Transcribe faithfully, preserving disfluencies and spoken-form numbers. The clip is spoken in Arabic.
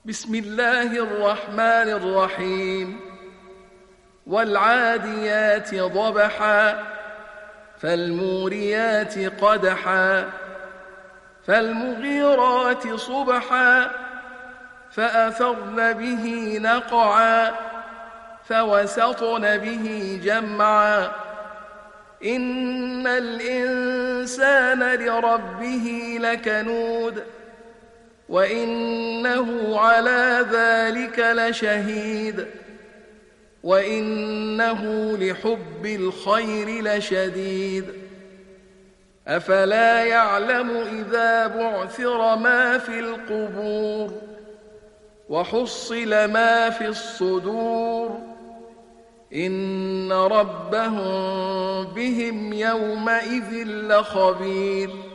بسم الله الرحمن الرحيم والعاديات ضبحا فالموريات قدحا فالمغيرات صبحا فأثرن به نقعا فوسطن به جمعا إن الإنسان لربه لكنود وإنه على ذلك لشهيد وإنه لحب الخير لشديد أفلا يعلم إذا بعثر ما في القبور وحصل ما في الصدور إن ربهم بهم يومئذ لخبير